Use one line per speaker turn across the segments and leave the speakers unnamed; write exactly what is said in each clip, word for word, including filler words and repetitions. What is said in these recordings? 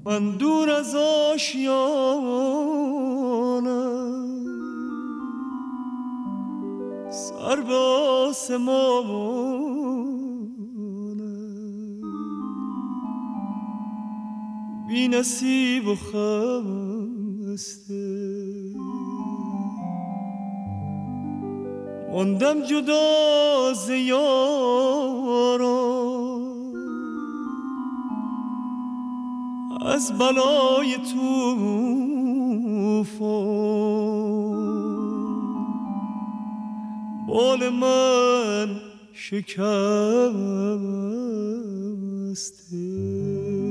من دور از آشیانم، سر به آسمانم، بی نصیب و خسته ماندم جدا ز یارم، از بلای طوفان بال من شکسته.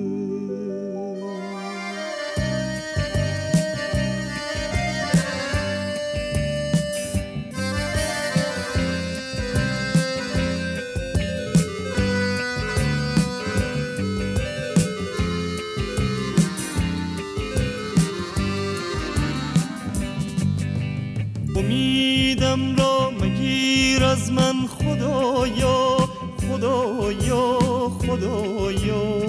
امیدم را مگیر از من خدایا، خدایا، خدایا،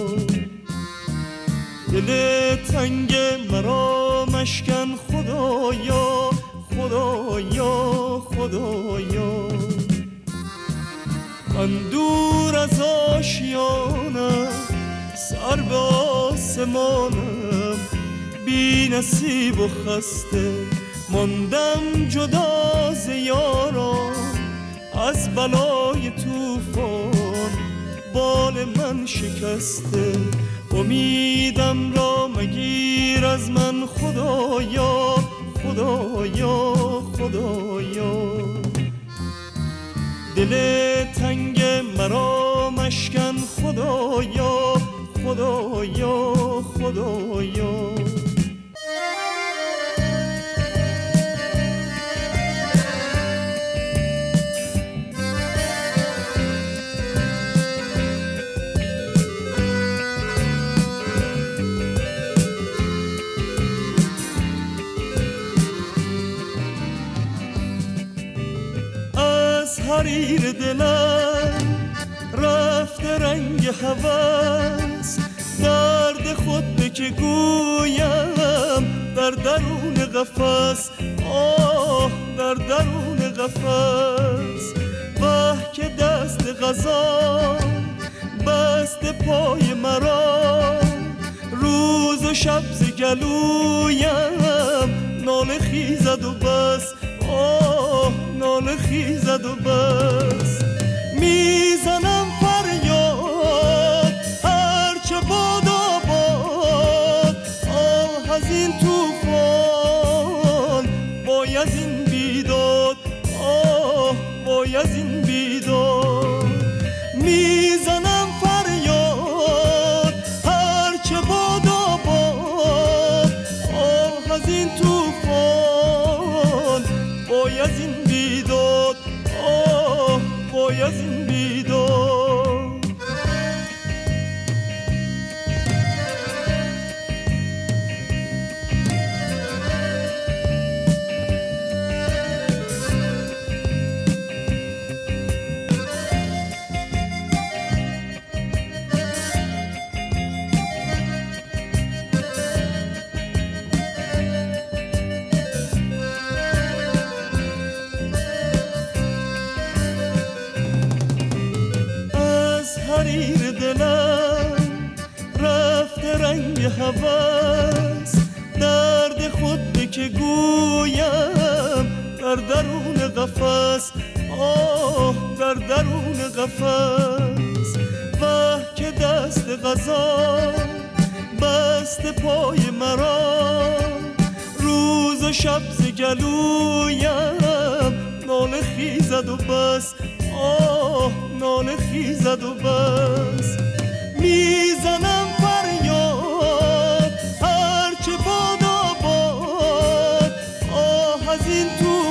دل تنگ مرا مشکن خدایا، خدایا، خدایا. من دور از آشیانم، سر به آسمانم، بی نصیب و خسته ماندم جدا ز یارم، از بلای طوفان بال من شکسته. امیدم را مگیر از من خدایا، خدایا، خدایا، دل تنگ مرا مشکن خدایا، خدایا، خدایا. حریر دلم رفته رنگ هوس، درد خود به که گویم در درون قفس، آه در درون قفس. وه که دست قضا بست پای مرا، روز و شب ز گلویم ناله خیزد و بس، آه ناله خیزد و بس. میزنم فریاد هرچه باد آباد، آه از این طوفان باید این بیداد، آه باید این بیداد. میزنم فریاد هرچه باد آباد، آه از این طوفان باید این بیداد، آه باید این بیداد. حریر دلم رفته رنگ هوس، درد خود به که گویم در درون قفس، آه در درون قفس. وه که دست قضا بست پای مرا، روز و شب ز گلویم ناله خیزد و بس، آه ناله خیزد و بس. میزنم فریاد هرچه باد آباد، آه از این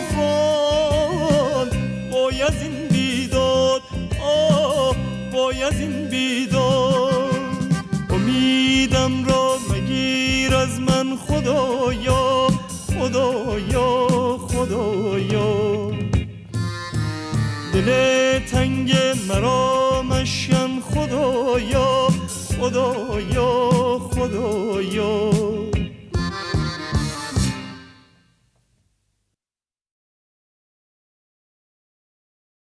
طوفان باید این بیداد، آه باید این بیداد. امیدم را مگیر از من خدایا، خدایا، خدایا، دل تنگ مرا مشکن خدایا، خدایا، خدایا. خدایا